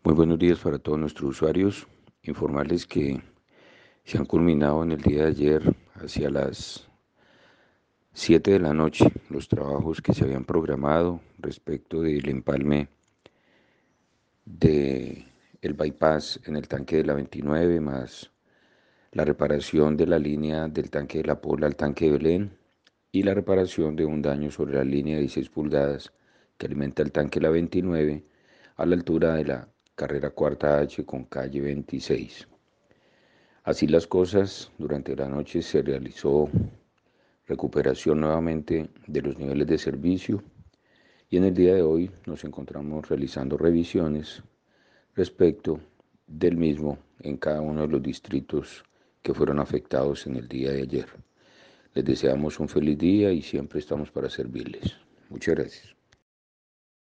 Muy buenos días para todos nuestros usuarios. Informarles que se han culminado en el día de ayer hacia las 7 de la noche los trabajos que se habían programado respecto del empalme de el bypass en el tanque de la 29 más la reparación de la línea del tanque de la Pola al tanque de Belén y la reparación de un daño sobre la línea de 16 pulgadas que alimenta el tanque de la 29 a la altura de la carrera cuarta H con calle 26. Así las cosas, durante la noche se realizó recuperación nuevamente de los niveles de servicio y en el día de hoy nos encontramos realizando revisiones respecto del mismo en cada uno de los distritos que fueron afectados en el día de ayer. Les deseamos un feliz día y siempre estamos para servirles. Muchas gracias.